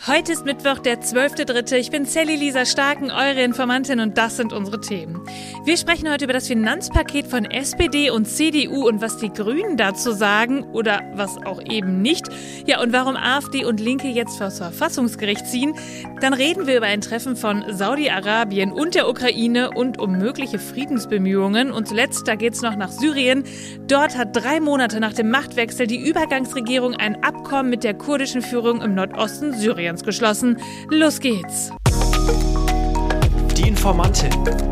Heute ist Mittwoch, der 12.3. Ich bin Sally Lisa Starken, eure Informantin, und das sind unsere Themen. Wir sprechen heute über das Finanzpaket von SPD und CDU und was die Grünen dazu sagen oder was auch eben nicht. Ja, und warum AfD und Linke jetzt vors Verfassungsgericht ziehen. Dann reden wir über ein Treffen von Saudi-Arabien und der Ukraine und um mögliche Friedensbemühungen. Und zuletzt, da geht's noch nach Syrien. Dort hat 3 Monate nach dem Machtwechsel die Übergangsregierung ein Abkommen mit der kurdischen Führung im Nordosten Syriens geschlossen. Los geht's. Die Informantin.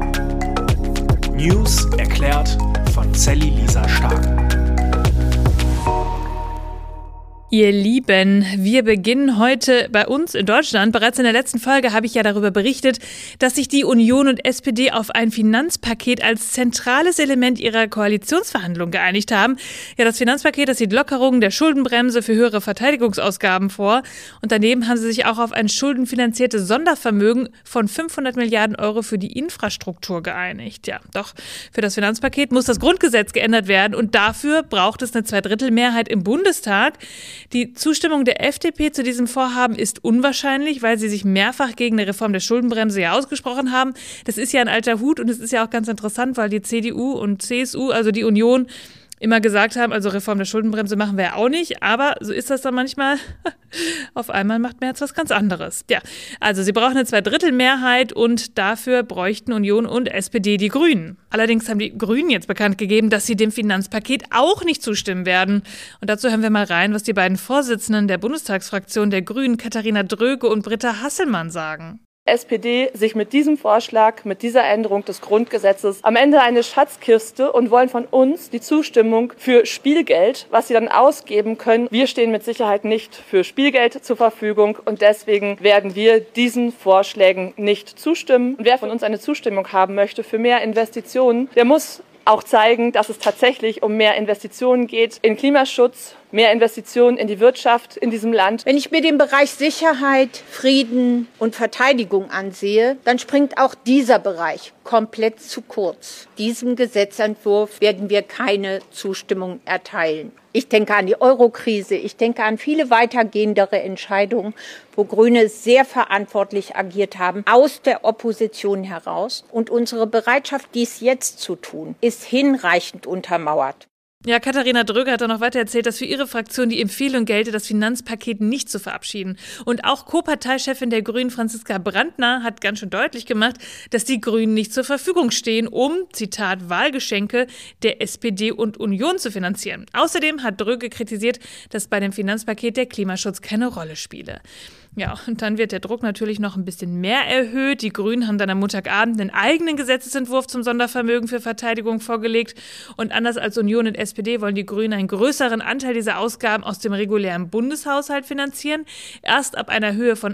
News erklärt von Sally Lisa Starken. Ihr Lieben, wir beginnen heute bei uns in Deutschland. Bereits in der letzten Folge habe ich ja darüber berichtet, dass sich die Union und SPD auf ein Finanzpaket als zentrales Element ihrer Koalitionsverhandlungen geeinigt haben. Ja, das Finanzpaket, das sieht Lockerungen der Schuldenbremse für höhere Verteidigungsausgaben vor. Und daneben haben sie sich auch auf ein schuldenfinanziertes Sondervermögen von 500 Milliarden Euro für die Infrastruktur geeinigt. Ja, doch für das Finanzpaket muss das Grundgesetz geändert werden und dafür braucht es eine Zweidrittelmehrheit im Bundestag. Die Zustimmung der FDP zu diesem Vorhaben ist unwahrscheinlich, weil sie sich mehrfach gegen eine Reform der Schuldenbremse ja ausgesprochen haben. Das ist ja ein alter Hut und es ist ja auch ganz interessant, weil die CDU und CSU, also die Union, immer gesagt haben, also Reform der Schuldenbremse machen wir ja auch nicht, aber so ist das dann manchmal. Auf einmal macht man jetzt was ganz anderes. Ja, also sie brauchen eine Zweidrittelmehrheit und dafür bräuchten Union und SPD die Grünen. Allerdings haben die Grünen jetzt bekannt gegeben, dass sie dem Finanzpaket auch nicht zustimmen werden. Und dazu hören wir mal rein, was die beiden Vorsitzenden der Bundestagsfraktion der Grünen, Katharina Dröge und Britta Hasselmann, sagen. SPD sich mit diesem Vorschlag, mit dieser Änderung des Grundgesetzes am Ende eine Schatzkiste und wollen von uns die Zustimmung für Spielgeld, was sie dann ausgeben können. Wir stehen mit Sicherheit nicht für Spielgeld zur Verfügung und deswegen werden wir diesen Vorschlägen nicht zustimmen. Und wer von uns eine Zustimmung haben möchte für mehr Investitionen, der muss auch zeigen, dass es tatsächlich um mehr Investitionen geht in Klimaschutz, mehr Investitionen in die Wirtschaft in diesem Land. Wenn ich mir den Bereich Sicherheit, Frieden und Verteidigung ansehe, dann springt auch dieser Bereich komplett zu kurz. Diesem Gesetzentwurf werden wir keine Zustimmung erteilen. Ich denke an die Euro-Krise, ich denke an viele weitergehendere Entscheidungen, wo Grüne sehr verantwortlich agiert haben, aus der Opposition heraus. Und unsere Bereitschaft, dies jetzt zu tun, ist hinreichend untermauert. Ja, Katharina Dröge hat dann noch weiter erzählt, dass für ihre Fraktion die Empfehlung gelte, das Finanzpaket nicht zu verabschieden. Und auch Co-Parteichefin der Grünen, Franziska Brandner, hat ganz schön deutlich gemacht, dass die Grünen nicht zur Verfügung stehen, um, Zitat, Wahlgeschenke der SPD und Union zu finanzieren. Außerdem hat Dröge kritisiert, dass bei dem Finanzpaket der Klimaschutz keine Rolle spiele. Ja, und dann wird der Druck natürlich noch ein bisschen mehr erhöht. Die Grünen haben dann am Montagabend einen eigenen Gesetzesentwurf zum Sondervermögen für Verteidigung vorgelegt. Und anders als Union und SPD wollen die Grünen einen größeren Anteil dieser Ausgaben aus dem regulären Bundeshaushalt finanzieren. Erst ab einer Höhe von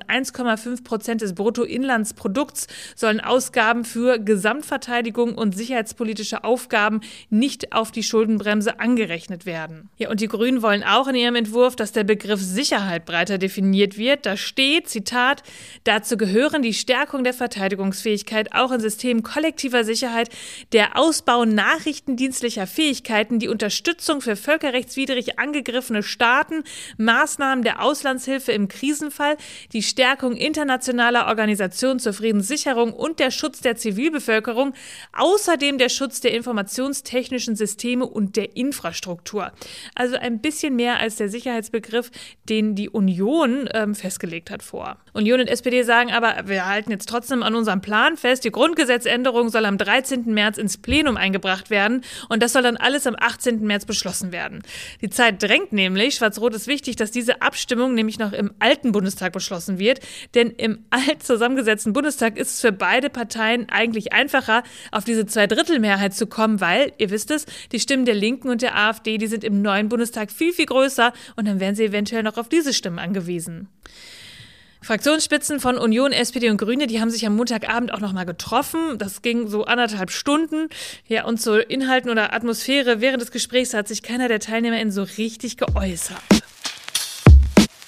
1,5% des Bruttoinlandsprodukts sollen Ausgaben für Gesamtverteidigung und sicherheitspolitische Aufgaben nicht auf die Schuldenbremse angerechnet werden. Ja, und die Grünen wollen auch in ihrem Entwurf, dass der Begriff Sicherheit breiter definiert wird. Da steht, Zitat, dazu gehören die Stärkung der Verteidigungsfähigkeit auch in Systemen kollektiver Sicherheit, der Ausbau nachrichtendienstlicher Fähigkeiten, die Unterstützung für völkerrechtswidrig angegriffene Staaten, Maßnahmen der Auslandshilfe im Krisenfall, die Stärkung internationaler Organisationen zur Friedenssicherung und der Schutz der Zivilbevölkerung, außerdem der Schutz der informationstechnischen Systeme und der Infrastruktur. Also ein bisschen mehr als der Sicherheitsbegriff, den die Union festgelegt hat vor. Union und SPD sagen aber, wir halten jetzt trotzdem an unserem Plan fest. Die Grundgesetzänderung soll am 13. März ins Plenum eingebracht werden und das soll dann alles am 18. März beschlossen werden. Die Zeit drängt nämlich. Schwarz-Rot ist wichtig, dass diese Abstimmung nämlich noch im alten Bundestag beschlossen wird, denn im alt zusammengesetzten Bundestag ist es für beide Parteien eigentlich einfacher, auf diese Zweidrittelmehrheit zu kommen, weil, ihr wisst es, die Stimmen der Linken und der AfD, die sind im neuen Bundestag viel, viel größer und dann wären sie eventuell noch auf diese Stimmen angewiesen. Fraktionsspitzen von Union, SPD und Grüne, die haben sich am Montagabend auch nochmal getroffen. Das ging so 1,5 Stunden. Ja, und zu Inhalten oder Atmosphäre während des Gesprächs hat sich keiner der TeilnehmerInnen so richtig geäußert.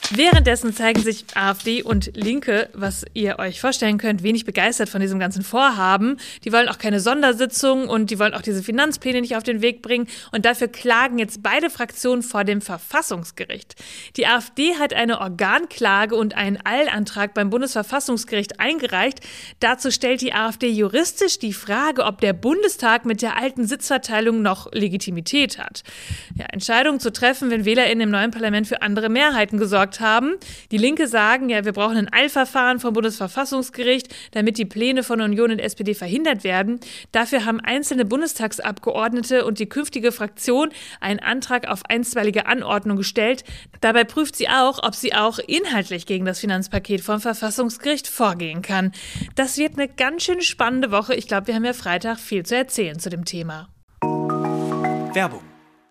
Währenddessen zeigen sich AfD und Linke, was ihr euch vorstellen könnt, wenig begeistert von diesem ganzen Vorhaben. Die wollen auch keine Sondersitzung und die wollen auch diese Finanzpläne nicht auf den Weg bringen. Und dafür klagen jetzt beide Fraktionen vor dem Verfassungsgericht. Die AfD hat eine Organklage und einen Eilantrag beim Bundesverfassungsgericht eingereicht. Dazu stellt die AfD juristisch die Frage, ob der Bundestag mit der alten Sitzverteilung noch Legitimität hat. Ja, Entscheidungen zu treffen, wenn WählerInnen im neuen Parlament für andere Mehrheiten gesorgt haben. Die Linke sagen, ja, wir brauchen ein Eilverfahren vom Bundesverfassungsgericht, damit die Pläne von Union und SPD verhindert werden. Dafür haben einzelne Bundestagsabgeordnete und die künftige Fraktion einen Antrag auf einstweilige Anordnung gestellt. Dabei prüft sie auch, ob sie auch inhaltlich gegen das Finanzpaket vom Verfassungsgericht vorgehen kann. Das wird eine ganz schön spannende Woche. Ich glaube, wir haben ja Freitag viel zu erzählen zu dem Thema. Werbung.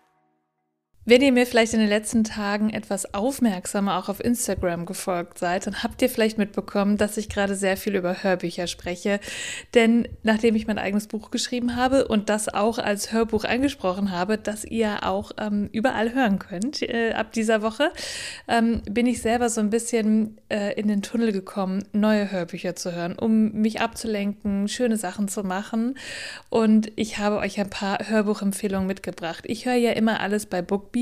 Wenn ihr mir vielleicht in den letzten Tagen etwas aufmerksamer auch auf Instagram gefolgt seid, dann habt ihr vielleicht mitbekommen, dass ich gerade sehr viel über Hörbücher spreche. Denn nachdem ich mein eigenes Buch geschrieben habe und das auch als Hörbuch eingesprochen habe, das ihr auch überall hören könnt ab dieser Woche, bin ich selber so ein bisschen in den Tunnel gekommen, neue Hörbücher zu hören, um mich abzulenken, schöne Sachen zu machen. Und ich habe euch ein paar Hörbuchempfehlungen mitgebracht. Ich höre ja immer alles bei Bookbeat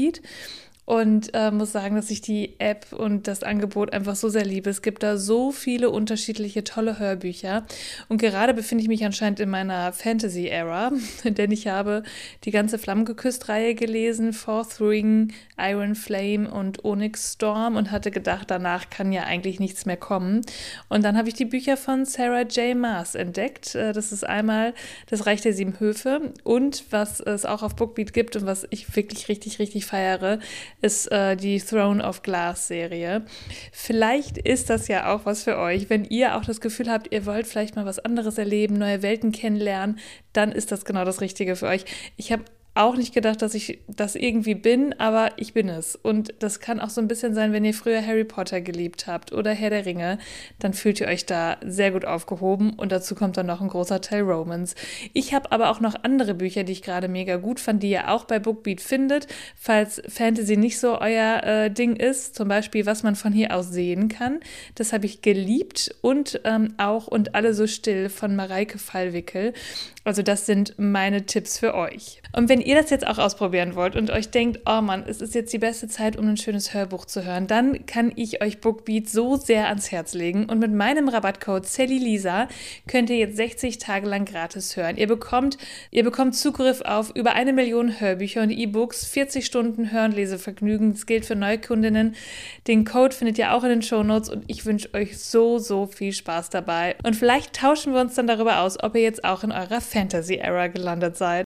und muss sagen, dass ich die App und das Angebot einfach so sehr liebe. Es gibt da so viele unterschiedliche tolle Hörbücher und gerade befinde ich mich anscheinend in meiner Fantasy-Ära, denn ich habe die ganze Flammengeküsst-Reihe gelesen, Fourth Ring, Iron Flame und Onyx Storm und hatte gedacht, danach kann ja eigentlich nichts mehr kommen. Und dann habe ich die Bücher von Sarah J. Maas entdeckt. Das ist einmal Das Reich der 7 Höfe und was es auch auf Bookbeat gibt und was ich wirklich richtig, richtig feiere, ist die Throne of Glass Serie. Vielleicht ist das ja auch was für euch. Wenn ihr auch das Gefühl habt, ihr wollt vielleicht mal was anderes erleben, neue Welten kennenlernen, dann ist das genau das Richtige für euch. Ich habe auch nicht gedacht, dass ich das irgendwie bin, aber ich bin es. Und das kann auch so ein bisschen sein, wenn ihr früher Harry Potter geliebt habt oder Herr der Ringe, dann fühlt ihr euch da sehr gut aufgehoben und dazu kommt dann noch ein großer Teil Romance. Ich habe aber auch noch andere Bücher, die ich gerade mega gut fand, die ihr auch bei Bookbeat findet, falls Fantasy nicht so euer Ding ist, zum Beispiel Was man von hier aus sehen kann. Das habe ich geliebt und auch Und alle so still von Mareike Fallwickel. Also das sind meine Tipps für euch. Und wenn ihr das jetzt auch ausprobieren wollt und euch denkt, oh Mann, es ist jetzt die beste Zeit, um ein schönes Hörbuch zu hören, dann kann ich euch Bookbeat so sehr ans Herz legen. Und mit meinem Rabattcode SallyLisa könnt ihr jetzt 60 Tage lang gratis hören. Ihr bekommt Zugriff auf über 1 Million Hörbücher und E-Books, 40 Stunden Hör- und Lesevergnügen. Das gilt für Neukundinnen. Den Code findet ihr auch in den Shownotes und ich wünsche euch so, so viel Spaß dabei. Und vielleicht tauschen wir uns dann darüber aus, ob ihr jetzt auch in eurer Fantasy-Era gelandet seid.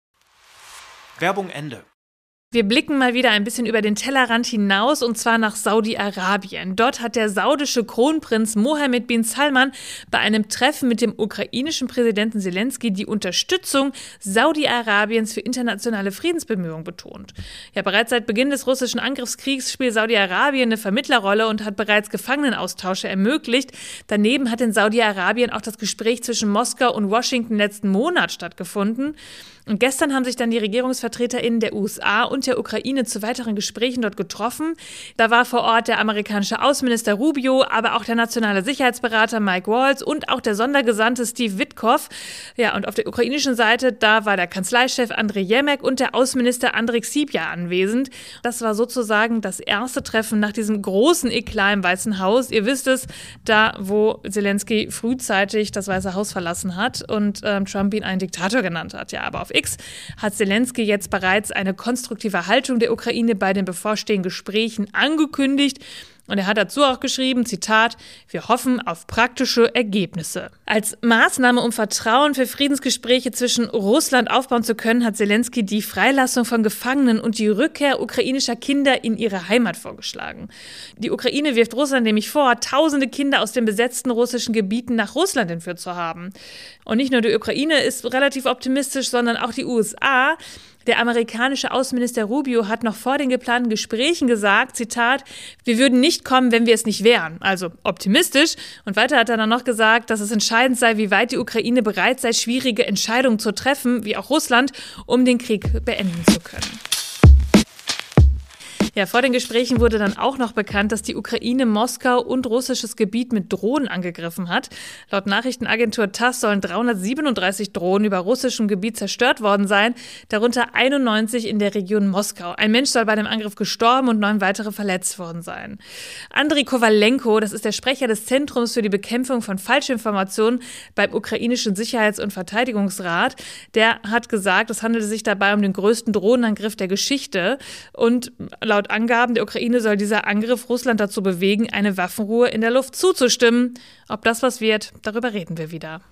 Werbung Ende. Wir blicken mal wieder ein bisschen über den Tellerrand hinaus und zwar nach Saudi-Arabien. Dort hat der saudische Kronprinz Mohammed bin Salman bei einem Treffen mit dem ukrainischen Präsidenten Zelensky die Unterstützung Saudi-Arabiens für internationale Friedensbemühungen betont. Ja, bereits seit Beginn des russischen Angriffskriegs spielt Saudi-Arabien eine Vermittlerrolle und hat bereits Gefangenenaustausche ermöglicht. Daneben hat in Saudi-Arabien auch das Gespräch zwischen Moskau und Washington letzten Monat stattgefunden. Und gestern haben sich dann die RegierungsvertreterInnen der USA und der Ukraine zu weiteren Gesprächen dort getroffen. Da war vor Ort der amerikanische Außenminister Rubio, aber auch der nationale Sicherheitsberater Mike Waltz und auch der Sondergesandte Steve Witkoff. Ja, und auf der ukrainischen Seite, da war der Kanzleichef Andriy Yermak und der Außenminister Andriy Sybiha anwesend. Das war sozusagen das erste Treffen nach diesem großen Eklat im Weißen Haus. Ihr wisst es, da wo Zelensky frühzeitig das Weiße Haus verlassen hat und Trump ihn einen Diktator genannt hat. Ja, aber auf X hat Zelensky jetzt bereits eine konstruktive Haltung der Ukraine bei den bevorstehenden Gesprächen angekündigt. Und er hat dazu auch geschrieben, Zitat, wir hoffen auf praktische Ergebnisse. Als Maßnahme, um Vertrauen für Friedensgespräche zwischen Russland aufbauen zu können, hat Zelensky die Freilassung von Gefangenen und die Rückkehr ukrainischer Kinder in ihre Heimat vorgeschlagen. Die Ukraine wirft Russland nämlich vor, tausende Kinder aus den besetzten russischen Gebieten nach Russland entführt zu haben. Und nicht nur die Ukraine ist relativ optimistisch, sondern auch die USA. Der amerikanische Außenminister Rubio hat noch vor den geplanten Gesprächen gesagt, Zitat, wir würden nicht kommen, wenn wir es nicht wären. Also optimistisch. Und weiter hat er dann noch gesagt, dass es entscheidend sei, wie weit die Ukraine bereit sei, schwierige Entscheidungen zu treffen, wie auch Russland, um den Krieg beenden zu können. Ja, vor den Gesprächen wurde dann auch noch bekannt, dass die Ukraine Moskau und russisches Gebiet mit Drohnen angegriffen hat. Laut Nachrichtenagentur TASS sollen 337 Drohnen über russischem Gebiet zerstört worden sein, darunter 91 in der Region Moskau. Ein Mensch soll bei dem Angriff gestorben und 9 weitere verletzt worden sein. Andriy Kowalenko, das ist der Sprecher des Zentrums für die Bekämpfung von Falschinformationen beim ukrainischen Sicherheits- und Verteidigungsrat, der hat gesagt, es handele sich dabei um den größten Drohnenangriff der Geschichte. Und laut Angaben der Ukraine soll dieser Angriff Russland dazu bewegen, eine Waffenruhe in der Luft zuzustimmen. Ob das was wird, darüber reden wir wieder.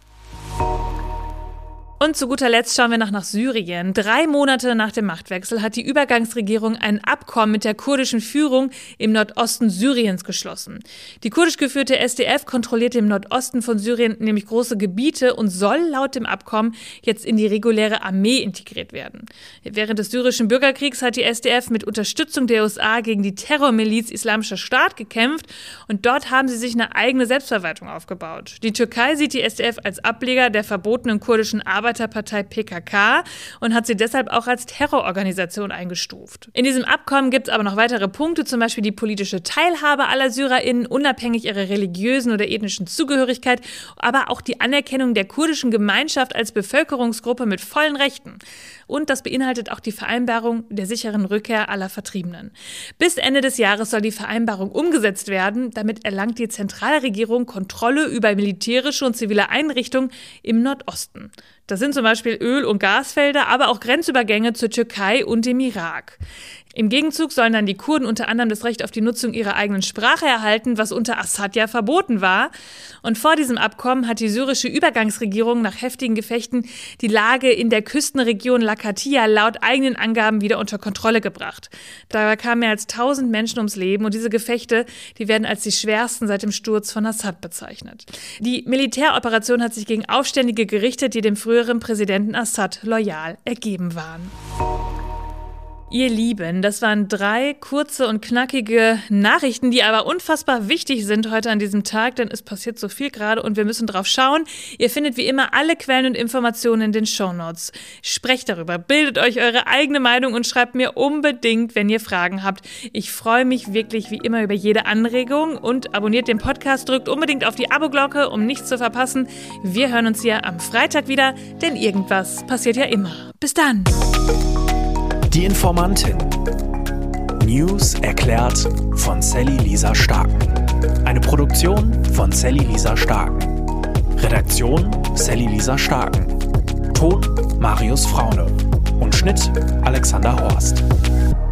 Und zu guter Letzt schauen wir nach Syrien. 3 Monate nach dem Machtwechsel hat die Übergangsregierung ein Abkommen mit der kurdischen Führung im Nordosten Syriens geschlossen. Die kurdisch geführte SDF kontrolliert im Nordosten von Syrien nämlich große Gebiete und soll laut dem Abkommen jetzt in die reguläre Armee integriert werden. Während des syrischen Bürgerkriegs hat die SDF mit Unterstützung der USA gegen die Terrormiliz Islamischer Staat gekämpft und dort haben sie sich eine eigene Selbstverwaltung aufgebaut. Die Türkei sieht die SDF als Ableger der verbotenen kurdischen Arbeiterpartei PKK und hat sie deshalb auch als Terrororganisation eingestuft. In diesem Abkommen gibt es aber noch weitere Punkte, zum Beispiel die politische Teilhabe aller SyrerInnen, unabhängig ihrer religiösen oder ethnischen Zugehörigkeit, aber auch die Anerkennung der kurdischen Gemeinschaft als Bevölkerungsgruppe mit vollen Rechten. Und das beinhaltet auch die Vereinbarung der sicheren Rückkehr aller Vertriebenen. Bis Ende des Jahres soll die Vereinbarung umgesetzt werden. Damit erlangt die Zentralregierung Kontrolle über militärische und zivile Einrichtungen im Nordosten. Das sind zum Beispiel Öl- und Gasfelder, aber auch Grenzübergänge zur Türkei und dem Irak. Im Gegenzug sollen dann die Kurden unter anderem das Recht auf die Nutzung ihrer eigenen Sprache erhalten, was unter Assad ja verboten war. Und vor diesem Abkommen hat die syrische Übergangsregierung nach heftigen Gefechten die Lage in der Küstenregion Latakia laut eigenen Angaben wieder unter Kontrolle gebracht. Dabei kamen mehr als 1000 Menschen ums Leben und diese Gefechte, die werden als die schwersten seit dem Sturz von Assad bezeichnet. Die Militäroperation hat sich gegen Aufständige gerichtet, die dem früheren Präsidenten Assad loyal ergeben waren. Ihr Lieben, das waren 3 kurze und knackige Nachrichten, die aber unfassbar wichtig sind heute an diesem Tag, denn es passiert so viel gerade und wir müssen drauf schauen. Ihr findet wie immer alle Quellen und Informationen in den Shownotes. Sprecht darüber, bildet euch eure eigene Meinung und schreibt mir unbedingt, wenn ihr Fragen habt. Ich freue mich wirklich wie immer über jede Anregung und abonniert den Podcast, drückt unbedingt auf die Abo-Glocke, um nichts zu verpassen. Wir hören uns hier am Freitag wieder, denn irgendwas passiert ja immer. Bis dann! Die Informantin. News erklärt von Sally Lisa Starken. Eine Produktion von Sally Lisa Starken. Redaktion Sally Lisa Starken. Ton Marius Fraune. Und Schnitt Alexander Horst.